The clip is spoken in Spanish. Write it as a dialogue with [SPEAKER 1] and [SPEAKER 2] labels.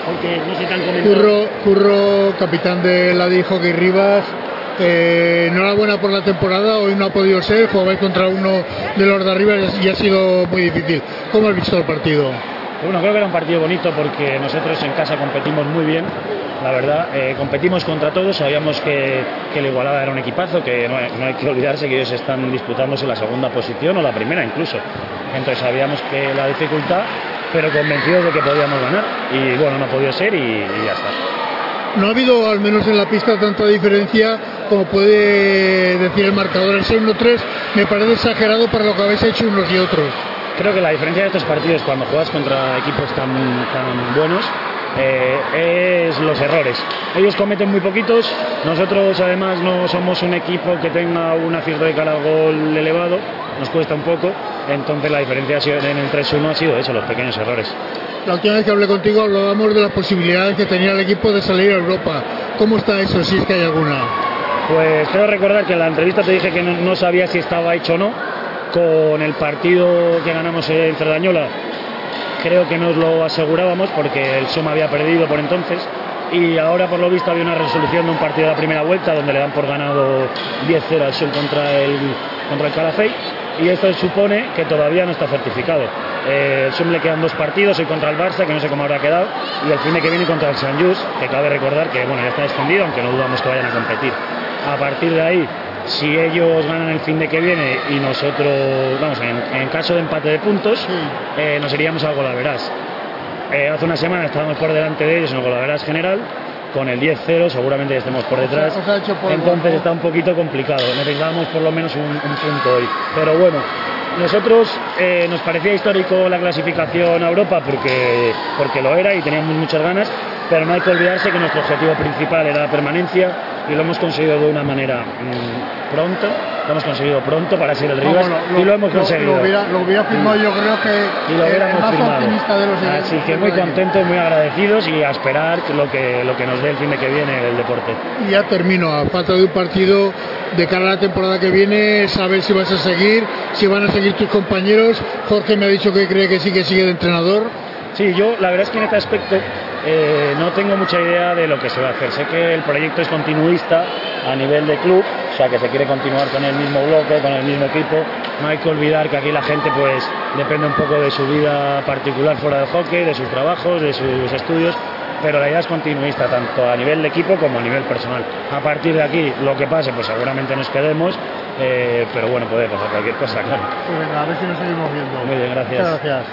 [SPEAKER 1] Porque no sé, te han comentado.
[SPEAKER 2] Curro, capitán de la Hockey Rivas, enhorabuena por la temporada. Hoy no ha podido ser, jugabais contra uno de los de arriba y ha sido muy difícil. ¿Cómo has visto el partido?
[SPEAKER 1] Bueno, creo que era un partido bonito porque nosotros en casa competimos muy bien, la verdad. Competimos contra todos, sabíamos que el Igualada era un equipazo, que no hay que olvidarse que ellos están disputándose la segunda posición o la primera incluso. Entonces sabíamos que la dificultad, pero convencidos de que podíamos ganar. Y bueno, no ha podido ser y ya está.
[SPEAKER 2] No ha habido, al menos en la pista, tanta diferencia como puede decir el marcador. El 6-1-3 me parece exagerado para lo que habéis hecho unos y otros.
[SPEAKER 1] Creo que la diferencia de estos partidos cuando juegas contra equipos tan buenos es los errores. Ellos cometen muy poquitos, nosotros además no somos un equipo que tenga un acierto de cara al gol elevado, nos cuesta un poco, entonces la diferencia en el 3-1 ha sido eso, los pequeños errores.
[SPEAKER 2] La última vez que hablé contigo hablábamos de las posibilidades que tenía el equipo de salir a Europa. ¿Cómo está eso, si es que hay alguna?
[SPEAKER 1] Pues creo recordar que en la entrevista te dije que no sabía si estaba hecho o no. Con el partido que ganamos en Cerdañola creo que nos lo asegurábamos porque el Soma había perdido por entonces y ahora por lo visto había una resolución de un partido de la primera vuelta donde le dan por ganado 10-0 al Som contra el Calafell y esto supone que todavía no está certificado. El Som le quedan 2 partidos, hoy contra el Barça, que no sé cómo habrá quedado, y el fin de que viene contra el Sant Just, que cabe recordar que bueno, ya está descendido, aunque no dudamos que vayan a competir. A partir de ahí, si ellos ganan el fin de que viene y nosotros, vamos, en caso de empate de puntos, nos iríamos al Golaveras. Hace una semana estábamos por delante de ellos en el Golaveras general, con el 10-0 seguramente estemos por detrás, entonces está un poquito complicado, necesitábamos por lo menos un punto hoy, pero bueno, nosotros nos parecía histórico la clasificación a Europa porque lo era y teníamos muchas ganas, pero no hay que olvidarse que nuestro objetivo principal era la permanencia y lo hemos conseguido de una manera pronto para ser el Rivas y lo hemos conseguido.
[SPEAKER 2] Lo hubiera firmado yo creo que
[SPEAKER 1] y lo hubiéramos
[SPEAKER 2] más
[SPEAKER 1] firmado.
[SPEAKER 2] Optimista de los
[SPEAKER 1] Así que muy contentos, muy agradecidos y a esperar lo que nos dé el fin de que viene el deporte.
[SPEAKER 2] Y ya termino, a falta de un partido de cara a la temporada que viene, saber si vas a seguir, si van a seguir tus compañeros. Jorge me ha dicho que cree que sigue de entrenador.
[SPEAKER 1] Sí, yo la verdad es que en este aspecto no tengo mucha idea de lo que se va a hacer. Sé que el proyecto es continuista a nivel de club, o sea que se quiere continuar con el mismo bloque, con el mismo equipo. No hay que olvidar que aquí la gente pues depende un poco de su vida particular fuera del hockey, de sus trabajos, de sus estudios, pero la idea es continuista tanto a nivel de equipo como a nivel personal. A partir de aquí, lo que pase, pues seguramente nos quedemos, pero bueno, puede pasar cualquier cosa, claro.
[SPEAKER 2] Pues venga, a ver si nos seguimos viendo.
[SPEAKER 1] Muy bien, gracias.
[SPEAKER 2] Muchas gracias.